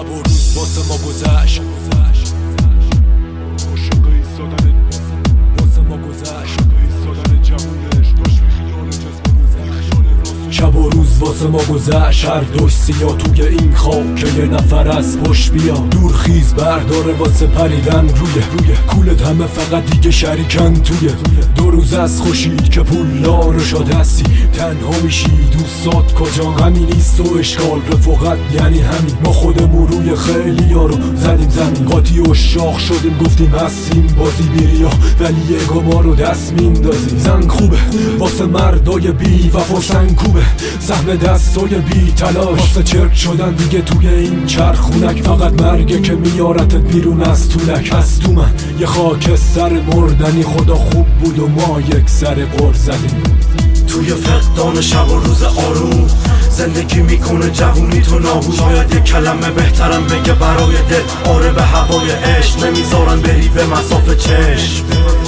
شب و روز واسه ما گذشت، عاشق ایستادن واسه ما گذشت، ایستادن جوونش داشت خیال جذب و گذشت. شب و روز واسه ما گذشت، هر دوش سیاه توی این خاک که یه نفر از پشت بیا دور خیز برداره واسه پریدن روی کولت همه فقط دیگه شریکن توی دو روز از خوشید که پولدار شده هستی، تنها میشی دوستات کجا همین نیست و اشکال رفاقت یعنی همین. ما خودمون روی خیلی ها رو زدیم زمین، قاطی و شاخ شدیم گفتیم هستیم بازی بیریا، ولی اگو ما رو دست میندازی. زن خوبه واسه مردای بی وفا، سنگوبه سهم دستای بی تلاش واسه چرک شدن دیگه توی این چرخونک، فقط مرگه که میارتت بیرون از طولک. از تو من یه خاک سر مردنی، خدا خوب بود و ما یک سر قر زدیم. توی فقدان شب و روز آروم زندگی میکنه جوونی تو نابود، شاید یک کلمه بهترم بگه برای دل آره به هوای عشق، نمیذارن بری به مسافه چشم.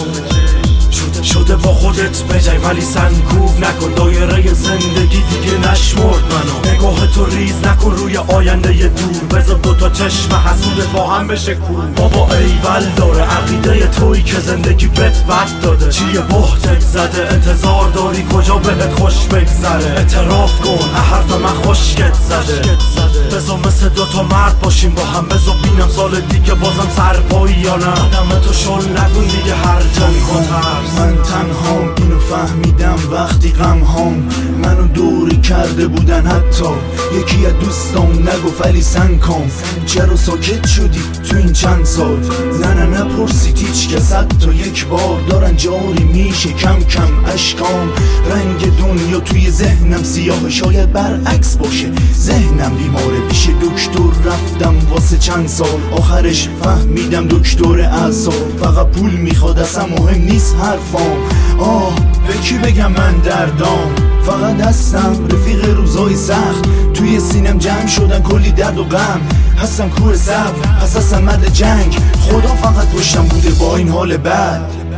شده با خودت بجای ولی سنگوب نکن، دایره زندگی دیگه نشمرد منو. نگاه تو ریز نکن روی آینده دور، بذار دوتا چشم حسود با هم بشه کور. بابا ایول داره عقیده تویی که زندگی بهت بد داده، چیه بهتت زده انتظار داری کجا بهت خوش بگذره. اعتراف کن حرف من خوشگت زده، بذار مثل دوتا مرد باشیم با هم، بذار بینم سال دیگه بازم سرپایی یا نه. قدم تو شل نکن دیگه هر جایی با ترس. من تنهام اینو فهمیدم وقتی غم هام منو دوری کرده بودن، حتی یکی از دوستام نگفت علی سنکام چرا ساکت شدی تو این چند سال. نه نپرسید هیچ کس حتی یک بار، دارن جاری میشه کم کم اشکام. رنگ دنیا توی ذهنم سیاه، شاید برعکس باشه ذهنم بیماره. پیش دکتر رفتم واسه چند سال، آخرش فهمیدم دکتر اعصاب فقط پول میخواد، اصلا مهم نیست حرفام. به کی بگم من دردام، فقط هستم رفیق روزای سخت. توی سینم جمع شدن کلی درد و غم، هستم کوه صبر پس هستم مرد جنگ. خدا فقط پشتم بوده با این حال بد.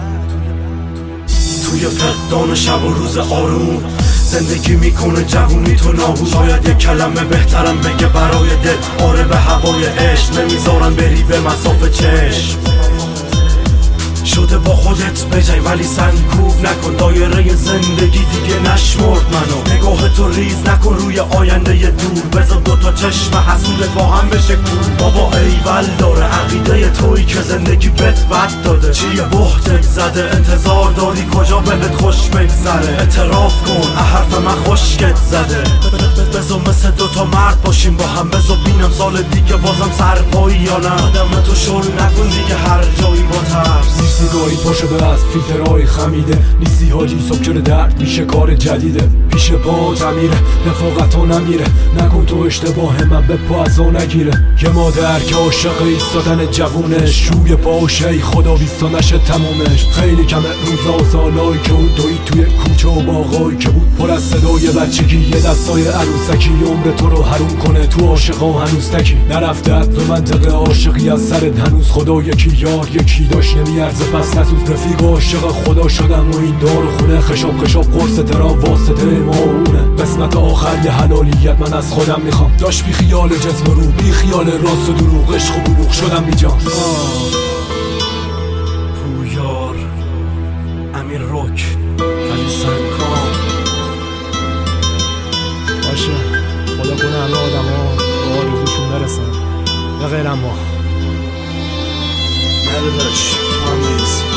توی فقدان شب و روز آروم زندگی میکنه جوونی تو نابود، شاید یک کلمه بهترم بگه برای دل آره به هوای عشق، نمیذارن بری به مسافه چشم. شده با خودت بجای ولی سنگوب نکن، دایره زندگی دیگه نشمرد منو. نگاه تو ریز نکن روی آینده دور، بذار دوتا چشم حسود با هم بشه کور. بابا ایول داره عقیده تویی که زندگی بهت بد داده، چیه بهتت زده انتظار داری کجا بهت خوش بگذره. اعتراف کن حرف من خوشگت زده، بذار مثل دوتا مرد باشیم با هم، بذار بینم سال دیگه بازم سرپایی یا نه. قدم تو شل نکن دیگه هر جایی با ترس. سیگاری پا شده از فیلترهای خمیده، نیستی حاجی سکر درد میشه کار جدیده. پیش پا تمیره رفاقت ها نمیره، نکن تو اشتباه من به پا از آن نگیره. یه مادر که عاشق ایستادن جوونش، روی پاشه ای خدا ویستانش تمومش. خیلی کمه روزا و سالایی که اون دوید توی کوچه و باغایی که بود پر از صدای بچگی، یه دستای عروسکی عمر تو رو حروم کنه. تو عاشقا هنوز تکی نرفته تو منطقه عاشقی از سرت هنوز. خدا یکی یار یکی داشت نمیارزه پس نسوز، رفیق عاشق خدا شدم و این دار خونه. خشاب قرص ترا واسطه ما اونه، قسمت آخر یه حلالیت من از خودم میخوام. داشت بی خیال جسم رو بی خیال راست و دروغ، عشق و بلوغ شدم بی جان. پویار امیر روک علی سنکام. باشه خدا کنه همه آدم ها به آرزوشون برسن به غیر ما. نده داشت تو هم نیست.